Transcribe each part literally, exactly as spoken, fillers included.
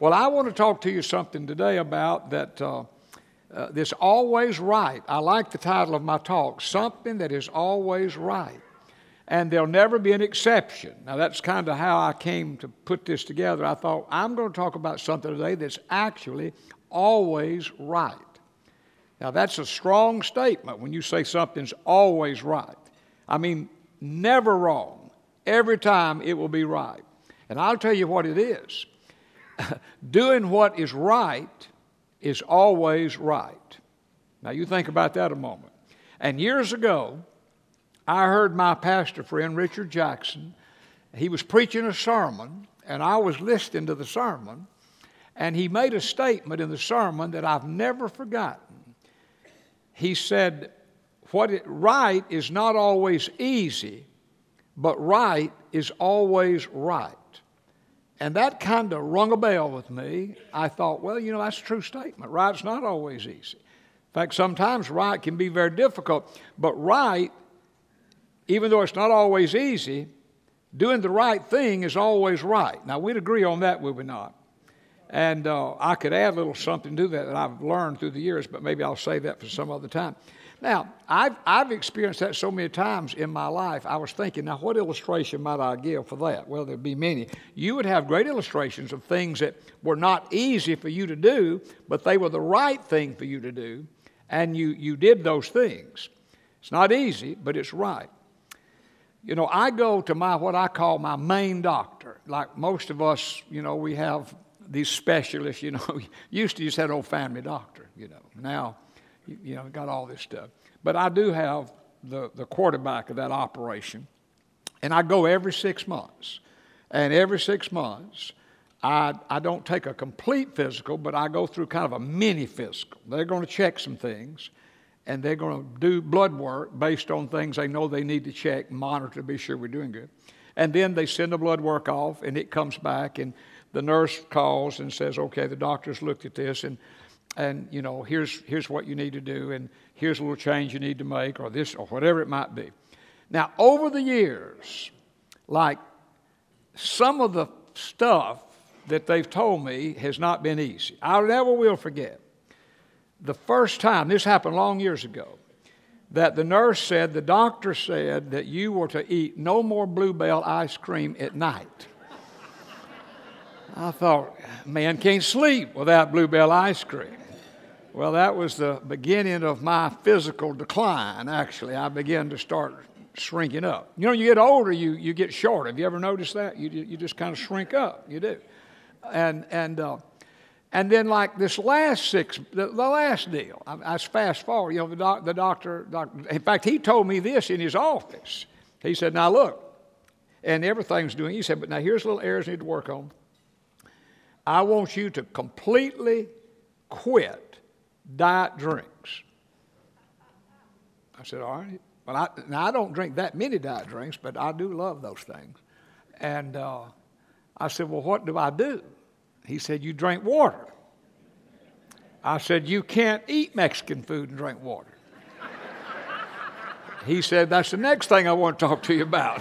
Well, I want to talk to you something today about that, uh, uh, this always right. I like the title of my talk, Something That Is Always Right. And there'll never be an exception. Now, that's kind of how I came to put this together. I thought, I'm going to talk about something today that's actually always right. Now, that's a strong statement when you say something's always right. I mean, never wrong. Every time it will be right. And I'll tell you what it is. Doing what is right is always right. Now, you think about that a moment. And years ago, I heard my pastor friend, Richard Jackson. He was preaching a sermon, and I was listening to the sermon, and he made a statement in the sermon that I've never forgotten. He said, "What it, right is not always easy, but right is always right." And that kind of rung a bell with me. I thought, well, you know, that's a true statement. Right's not always easy. In fact, sometimes right can be very difficult, but right, even though it's not always easy, doing the right thing is always right. Now, we'd agree on that, would we not? And uh, I could add a little something to that that I've learned through the years, but maybe I'll save that for some other time. Now, I've, I've experienced that so many times in my life. I was thinking, now, what illustration might I give for that? Well, there'd be many. You would have great illustrations of things that were not easy for you to do, but they were the right thing for you to do, and you, you did those things. It's not easy, but it's right. You know, I go to my, what I call my main doctor. Like most of us, you know, we have these specialists, you know. Used to just have an old family doctor, you know. Now, you, you know, got all this stuff. But I do have the, the quarterback of that operation. And I go every six months. And every six months, I, I don't take a complete physical, but I go through kind of a mini physical. They're going to check some things. And they're going to do blood work based on things they know they need to check, monitor to be sure we're doing good. And then they send the blood work off, and it comes back, and the nurse calls and says, okay, the doctor's looked at this, and, and you know, here's, here's what you need to do, and here's a little change you need to make, or this, or whatever it might be. Now, over the years, like some of the stuff that they've told me has not been easy. I never will forget. The first time, this happened long years ago, that the nurse said, the doctor said that you were to eat no more Bluebell ice cream at night. I thought, man can't sleep without Bluebell ice cream. Well, that was the beginning of my physical decline, actually. I began to start shrinking up. You know, you get older, you, you get shorter. Have you ever noticed that? You, you just kind of shrink up. You do. And, and, uh, And then, like this last six, the, the last deal, I, I fast forward, you know, the, doc, the doctor, doctor, in fact, he told me this in his office. He said, now look, and everything's doing, he said, but now here's little areas you need to work on. I want you to completely quit diet drinks. I said, all right. Well, I, now I don't drink that many diet drinks, but I do love those things. And uh, I said, well, what do I do? He said, you drink water. I said, you can't eat Mexican food and drink water. He said, that's the next thing I want to talk to you about.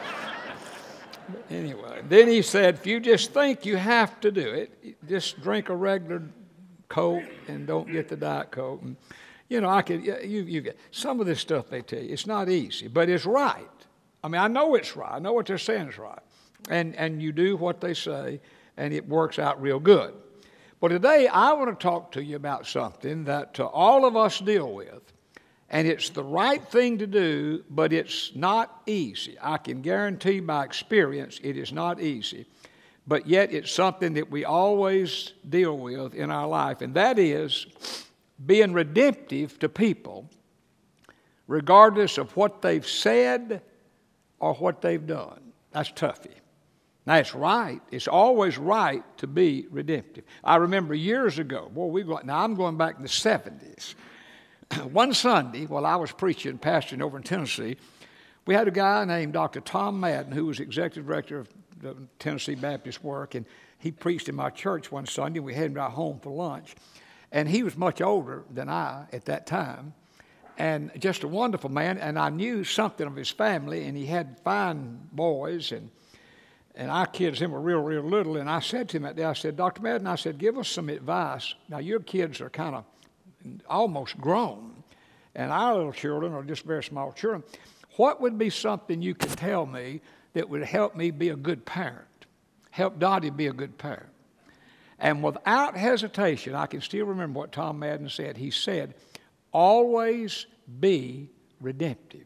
Anyway, then he said, if you just think you have to do it, just drink a regular Coke and don't get the Diet Coke. And, you know, I could, you, you get some of this stuff they tell you. It's not easy, but it's right. I mean, I know it's right. I know what they're saying is right. And, and you do what they say, and it works out real good. But today, I want to talk to you about something that uh, all of us deal with. And it's the right thing to do, but it's not easy. I can guarantee by experience it is not easy. But yet it's something that we always deal with in our life. And that is being redemptive to people, regardless of what they've said or what they've done. That's toughy. Now, it's right. It's always right to be redemptive. I remember years ago, boy, we go, now I'm going back in the seventies. One Sunday, while I was preaching, pastoring over in Tennessee, we had a guy named Doctor Tom Madden, who was executive director of the Tennessee Baptist Work, and he preached in my church one Sunday. We had him out home for lunch, and he was much older than I at that time, and just a wonderful man, and I knew something of his family, and he had fine boys, and And our kids, them were real, real little. And I said to him that day, I said, Doctor Madden, I said, give us some advice. Now, your kids are kind of almost grown, and our little children are just very small children. What would be something you could tell me that would help me be a good parent, help Dottie be a good parent? And without hesitation, I can still remember what Tom Madden said. He said, always be redemptive.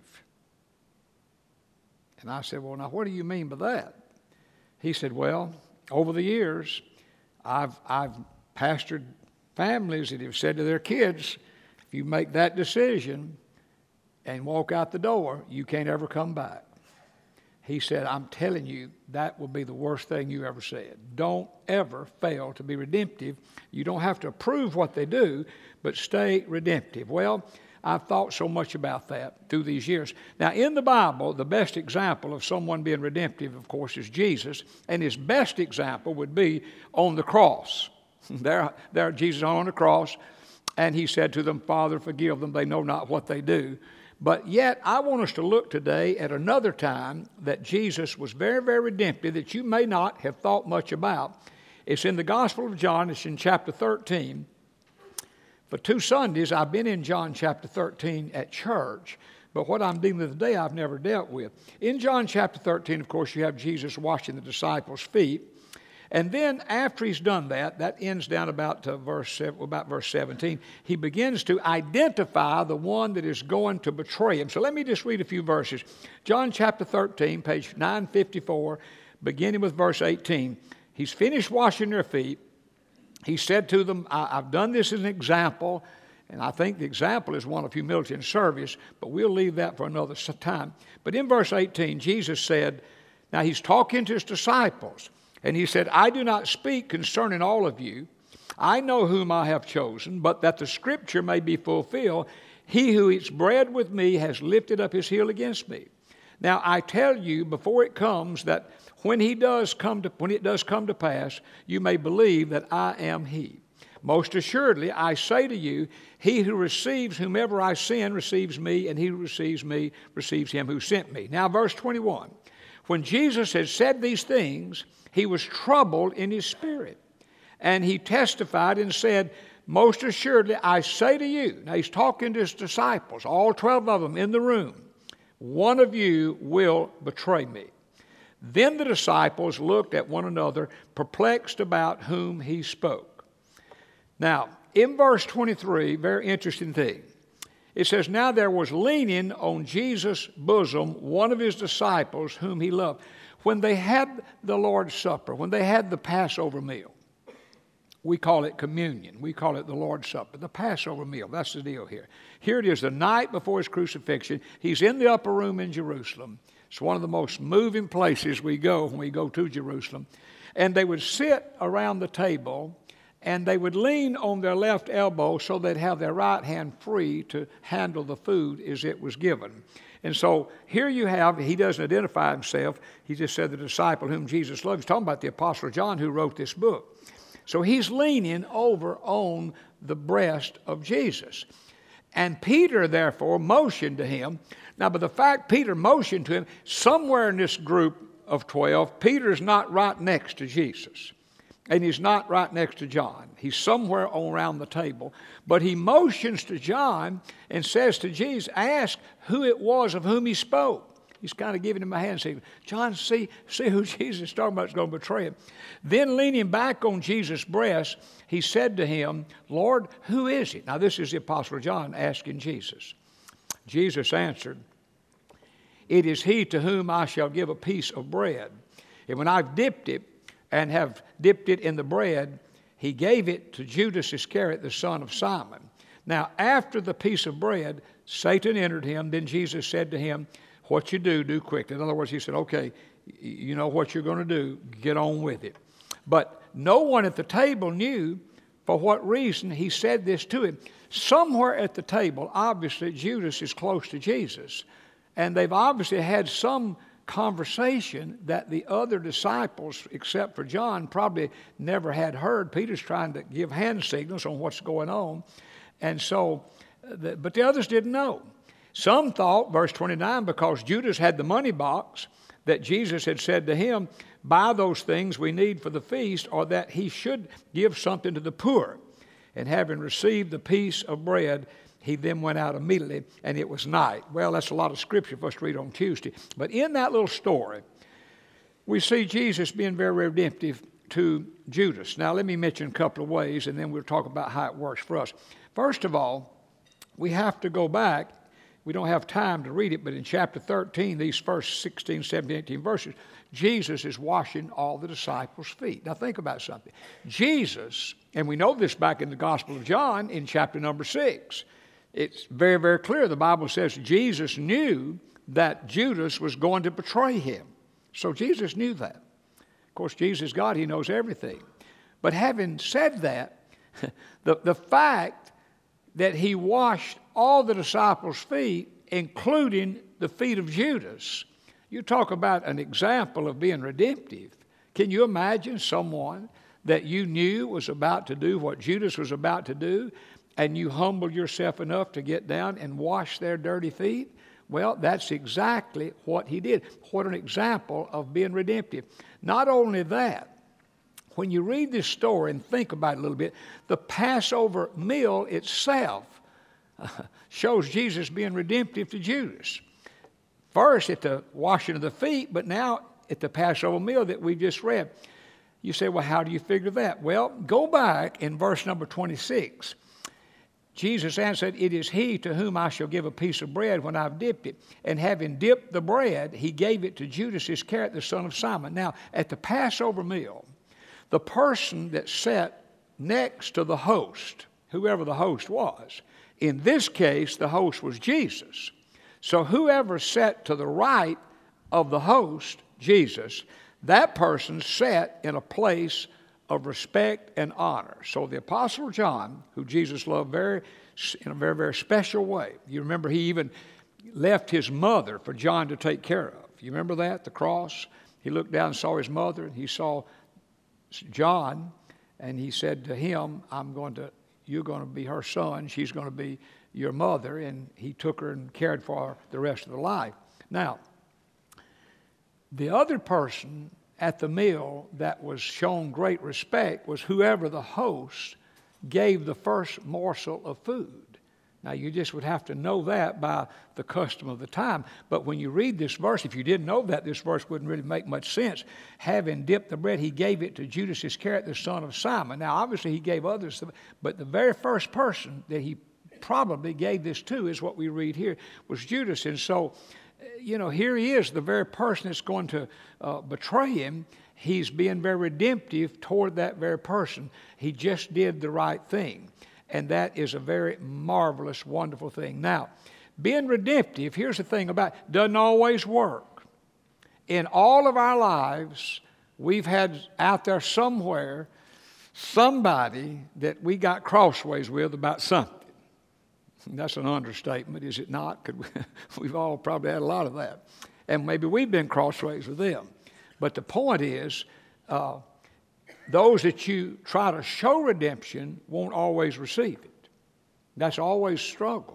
And I said, well, now, what do you mean by that? He said, well, over the years, I've, I've pastored families that have said to their kids, if you make that decision and walk out the door, you can't ever come back. He said, I'm telling you, that will be the worst thing you ever said. Don't ever fail to be redemptive. You don't have to approve what they do, but stay redemptive. Well, I've thought so much about that through these years. Now, in the Bible, the best example of someone being redemptive, of course, is Jesus. And his best example would be on the cross. There, there Jesus on the cross, and he said to them, Father, forgive them. They know not what they do. But yet, I want us to look today at another time that Jesus was very, very redemptive that you may not have thought much about. It's in the Gospel of John. It's in chapter thirteen. For two Sundays, I've been in John chapter thirteen at church. But what I'm dealing with today, I've never dealt with. In John chapter thirteen, of course, you have Jesus washing the disciples' feet. And then after he's done that, that ends down about to verse about verse seventeen. He begins to identify the one that is going to betray him. So let me just read a few verses. John chapter thirteen, page nine fifty-four, beginning with verse eighteen. He's finished washing their feet. He said to them, I, I've done this as an example, and I think the example is one of humility and service, but we'll leave that for another time. But in verse eighteen, Jesus said, now he's talking to his disciples. And he said, I do not speak concerning all of you. I know whom I have chosen, but that the scripture may be fulfilled, he who eats bread with me has lifted up his heel against me. Now I tell you before it comes that when he does come to, when it does come to pass, you may believe that I am he. Most assuredly, I say to you, he who receives whomever I send receives me, and he who receives me receives him who sent me. Now verse twenty-one. When Jesus had said these things, he was troubled in his spirit. And he testified and said, most assuredly, I say to you. Now he's talking to his disciples, all twelve of them in the room. One of you will betray me. Then the disciples looked at one another, perplexed about whom he spoke. Now, in verse twenty-three, very interesting thing. It says, now there was leaning on Jesus' bosom one of his disciples whom he loved. When they had the Lord's Supper, when they had the Passover meal, we call it communion. We call it the Lord's Supper, the Passover meal. That's the deal here. Here it is, the night before his crucifixion. He's in the upper room in Jerusalem. It's one of the most moving places we go when we go to Jerusalem. And they would sit around the table, and they would lean on their left elbow so they'd have their right hand free to handle the food as it was given. And so here you have, he doesn't identify himself. He just said the disciple whom Jesus loved. He's talking about the Apostle John who wrote this book. So he's leaning over on the breast of Jesus. And Peter, therefore, motioned to him. Now, by the fact Peter motioned to him, somewhere in this group of twelve, Peter's not right next to Jesus. And he's not right next to John. He's somewhere around the table. But he motions to John and says to Jesus, ask who it was of whom he spoke. He's kind of giving him a hand, saying, John, see, see who Jesus is talking about is going to betray him. Then leaning back on Jesus' breast, he said to him, Lord, who is it? Now this is the Apostle John asking Jesus. Jesus answered, it is he to whom I shall give a piece of bread. And when I've dipped it, and have dipped it in the bread, he gave it to Judas Iscariot, the son of Simon. Now, after the piece of bread, Satan entered him. Then Jesus said to him, what you do, do quickly. In other words, he said, okay, you know what you're going to do. Get on with it. But no one at the table knew for what reason he said this to him. Somewhere at the table, obviously, Judas is close to Jesus. And they've obviously had some conversation that the other disciples, except for John, probably never had heard. Peter's trying to give hand signals on what's going on. And so, the, but the others didn't know. Some thought, verse twenty-nine, because Judas had the money box, that Jesus had said to him, buy those things we need for the feast, or that he should give something to the poor. And having received the piece of bread, he then went out immediately, and it was night. Well, that's a lot of scripture for us to read on Tuesday. But in that little story, we see Jesus being very redemptive to Judas. Now, let me mention a couple of ways, and then we'll talk about how it works for us. First of all, we have to go back. We don't have time to read it, but in chapter thirteen, these first sixteen, seventeen, eighteen verses, Jesus is washing all the disciples' feet. Now, think about something. Jesus, and we know this back in the Gospel of John in chapter number six, it's very, very clear. The Bible says Jesus knew that Judas was going to betray him. So Jesus knew that. Of course, Jesus is God. He knows everything. But having said that, the, the fact that he washed all the disciples' feet, including the feet of Judas, you talk about an example of being redemptive. Can you imagine someone that you knew was about to do what Judas was about to do, and you humbled yourself enough to get down and wash their dirty feet? Well, that's exactly what he did. What an example of being redemptive. Not only that, when you read this story and think about it a little bit, the Passover meal itself uh, shows Jesus being redemptive to Judas. First at the washing of the feet, but now at the Passover meal that we just read. You say, well, how do you figure that? Well, go back in verse number twenty-six. Jesus answered, it is he to whom I shall give a piece of bread when I've dipped it. And having dipped the bread, he gave it to Judas Iscariot, the son of Simon. Now, at the Passover meal, the person that sat next to the host, whoever the host was, in this case, the host was Jesus. So whoever sat to the right of the host, Jesus, that person sat in a place of respect and honor. So the Apostle John, who Jesus loved very, in a very, very special way. You remember he even left his mother for John to take care of. You remember that, the cross? He looked down and saw his mother, and he saw John, and he said to him, I'm going to, you're going to be her son, she's going to be your mother, and he took her and cared for her the rest of her life. Now, the other person at the meal that was shown great respect was whoever the host gave the first morsel of food. Now, you just would have to know that by the custom of the time. But when you read this verse, if you didn't know that, this verse wouldn't really make much sense. Having dipped the bread, he gave it to Judas Iscariot, the son of Simon. Now, obviously, he gave others, but the very first person that he probably gave this to is what we read here, was Judas. And so, you know, here he is, the very person that's going to uh, betray him. He's being very redemptive toward that very person. He just did the right thing. And that is a very marvelous, wonderful thing. Now, being redemptive, here's the thing about it, doesn't always work. In all of our lives, we've had out there somewhere somebody that we got crossways with about something. That's an understatement, is it not? Could we, we've all probably had a lot of that. And maybe we've been crossways with them. But the point is, uh, those that you try to show redemption won't always receive it. That's always struggle.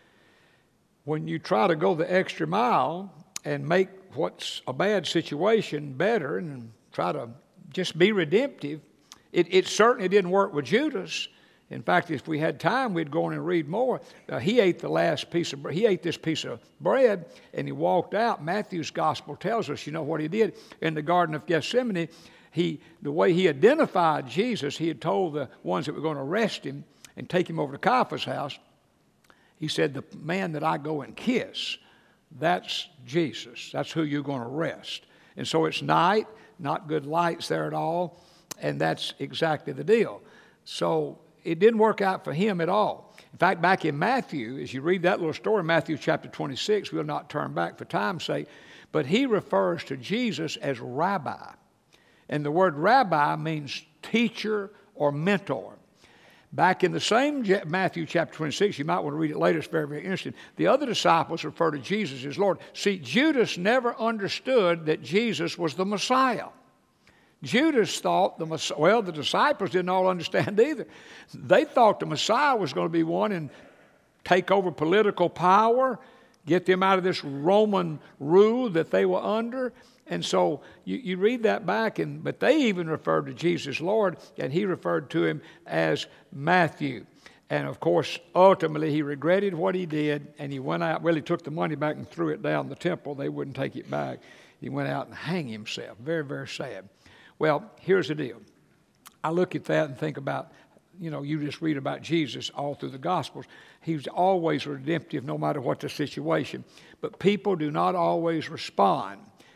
When you try to go the extra mile and make what's a bad situation better and try to just be redemptive, it, it certainly didn't work with Judas. In fact, if we had time, we'd go in and read more. Uh, he ate the last piece of he ate this piece of bread, and he walked out. Matthew's gospel tells us, you know what he did in the Garden of Gethsemane. He, the way he identified Jesus, he had told the ones that were going to arrest him and take him over to Caiaphas' house. He said, "The man that I go and kiss, that's Jesus. That's who you're going to arrest." And so it's night, not good lights there at all, and that's exactly the deal. So it didn't work out for him at all. In fact, back in Matthew, as you read that little story, Matthew chapter twenty-six, we'll not turn back for time's sake, but he refers to Jesus as rabbi. And the word rabbi means teacher or mentor. Back in the same Matthew chapter twenty-six, you might want to read it later, it's very, very interesting. The other disciples refer to Jesus as Lord. See, Judas never understood that Jesus was the Messiah. Judas thought the Messiah, well, the disciples didn't all understand either. They thought the Messiah was going to be one and take over political power, get them out of this Roman rule that they were under. And so you, you read that back, and but they even referred to Jesus Lord, and he referred to him as Matthew. And of course, ultimately, he regretted what he did, and he went out. Well, he took the money back and threw it down the temple. They wouldn't take it back. He went out and hanged himself. Very, very sad. Well, here's the deal. I look at that and think about, you know, you just read about Jesus all through the Gospels. He's always redemptive no matter what the situation. But people do not always respond.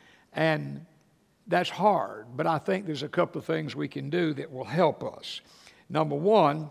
And that's hard. But I think there's a couple of things we can do that will help us. Number one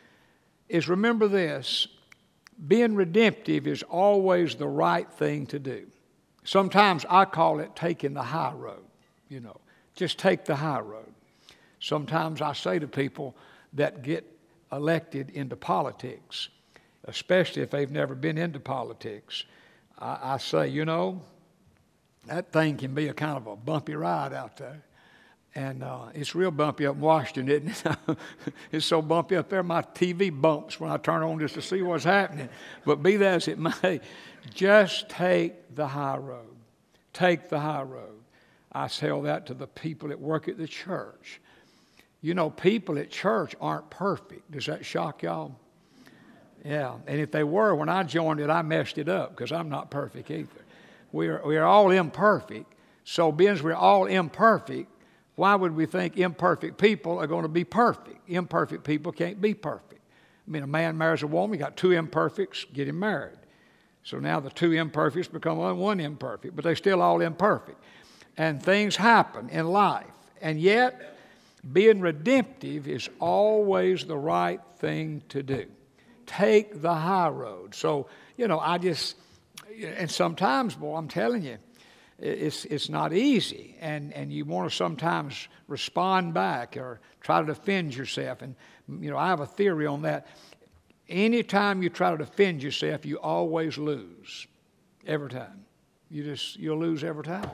is remember this. Being redemptive is always the right thing to do. Sometimes I call it taking the high road, you know. Just take the high road. Sometimes I say to people that get elected into politics, especially if they've never been into politics, I, I say, you know, that thing can be a kind of a bumpy ride out there. And uh, it's real bumpy up in Washington, isn't it? It's so bumpy up there, my T V bumps when I turn on just to see what's happening. But be that as it may, just take the high road. Take the high road. I tell that to the people that work at the church. You know, people at church aren't perfect. Does that shock y'all? Yeah, and if they were, when I joined it, I messed it up because I'm not perfect either. We're, we're all imperfect. So being we're all imperfect, why would we think imperfect people are going to be perfect? Imperfect people can't be perfect. I mean, a man marries a woman, you got two imperfects, get him married. So now the two imperfects become one imperfect, but they're still all imperfect. And things happen in life. And yet, being redemptive is always the right thing to do. Take the high road. So, you know, I just, and sometimes, boy, I'm telling you, It's it's not easy, and, and you want to sometimes respond back or try to defend yourself. And, you know, I have a theory on that. Anytime you try to defend yourself, you always lose. Every time. You just, you'll lose every time.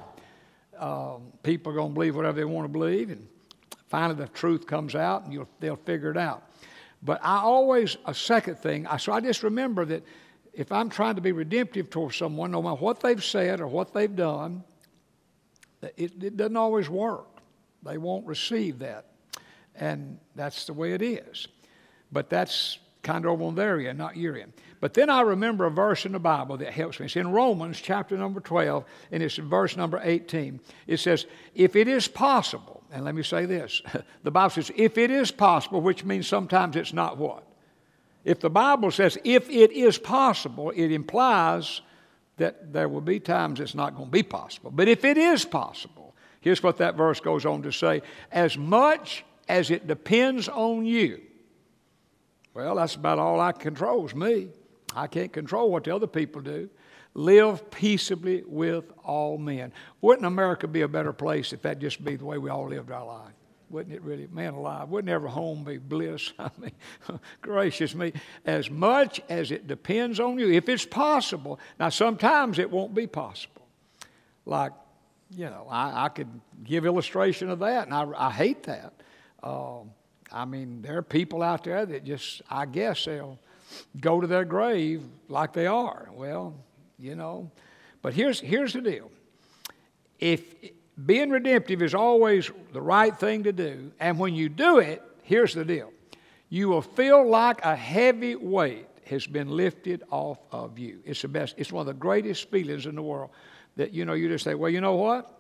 Um, people are going to believe whatever they want to believe, and finally the truth comes out, and you'll, they'll figure it out. But I always, a second thing, I, so I just remember that if I'm trying to be redemptive towards someone, no matter what they've said or what they've done, it, it doesn't always work. They won't receive that. And that's the way it is. But that's kind of over on their end, not your end. But then I remember a verse in the Bible that helps me. It's in Romans chapter number twelve, and it's in verse number eighteen. It says, if it is possible, and let me say this, the Bible says, if it is possible, which means sometimes it's not what? If the Bible says, if it is possible, it implies that there will be times it's not going to be possible. But if it is possible, here's what that verse goes on to say, as much as it depends on you. Well, that's about all I control is me. I can't control what the other people do. Live peaceably with all men. Wouldn't America be a better place if that just be the way we all lived our life? Wouldn't it really? Man alive, wouldn't every home be bliss? I mean, gracious me. As much as it depends on you, if it's possible. Now, sometimes it won't be possible. Like, you know, I, I could give illustration of that, and I, I hate that. Um, I mean, there are people out there that just, I guess they'll go to their grave like they are. Well, you know, but here's here's the deal. If being redemptive is always the right thing to do, and when you do it, here's the deal. You will feel like a heavy weight has been lifted off of you. It's the best. It's one of the greatest feelings in the world that, you know, you just say, well, you know what?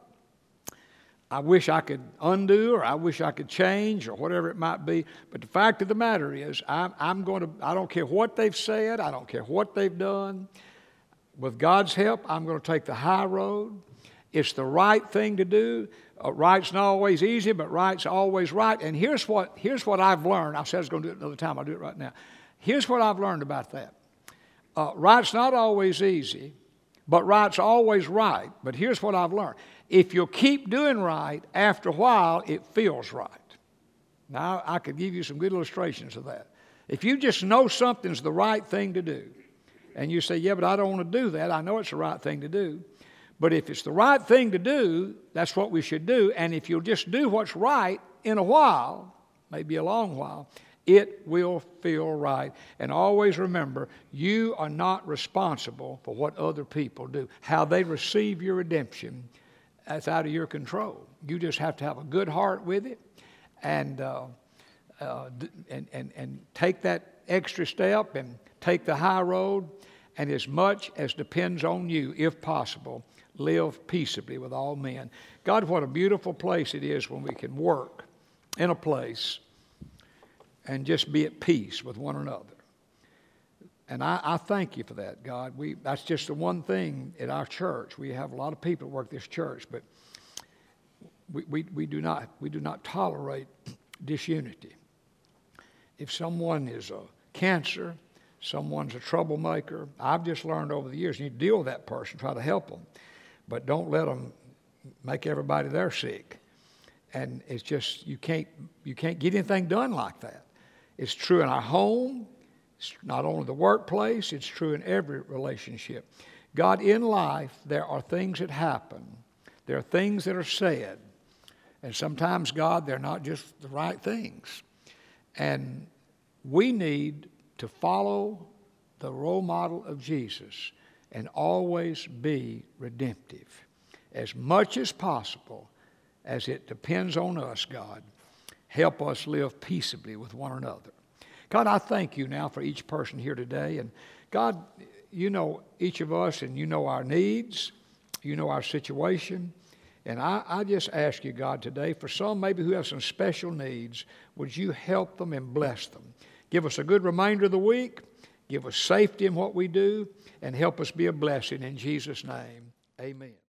I wish I could undo, or I wish I could change, or whatever it might be. But the fact of the matter is, I'm, I'm going to, I don't care what they've said. I don't care what they've done. With God's help, I'm going to take the high road. It's the right thing to do. Uh, right's not always easy, but right's always right. And here's what, here's what I've learned. I said I was going to do it another time. I'll do it right now. Here's what I've learned about that. Uh, right's not always easy, but right's always right. But here's what I've learned. If you'll keep doing right, after a while, it feels right. Now, I could give you some good illustrations of that. If you just know something's the right thing to do, and you say, yeah, but I don't want to do that. I know it's the right thing to do. But if it's the right thing to do, that's what we should do. And if you'll just do what's right in a while, maybe a long while, it will feel right. And always remember, you are not responsible for what other people do. How they receive your redemption that's out of your control. You just have to have a good heart with it and, uh, uh, and, and, and take that extra step and take the high road. And as much as depends on you, if possible, live peaceably with all men. God, what a beautiful place it is when we can work in a place and just be at peace with one another. And I, I thank you for that, God. We, that's just the one thing at our church. We have a lot of people that work this church, but we, we, we, do not, we do not tolerate disunity. If someone is a cancer, someone's a troublemaker, I've just learned over the years, you need to deal with that person, try to help them, but don't let them make everybody there sick. And it's just, you can't, you can't get anything done like that. It's true in our home. It's not only the workplace, it's true in every relationship. God, in life, there are things that happen. There are things that are said. And sometimes, God, they're not just the right things. And we need to follow the role model of Jesus and always be redemptive. As much as possible, as it depends on us, God, help us live peaceably with one another. God, I thank you now for each person here today. And God, you know each of us and you know our needs. You know our situation. And I, I just ask you, God, today, for some maybe who have some special needs, would you help them and bless them? Give us a good remainder of the week. Give us safety in what we do. And help us be a blessing in Jesus' name. Amen.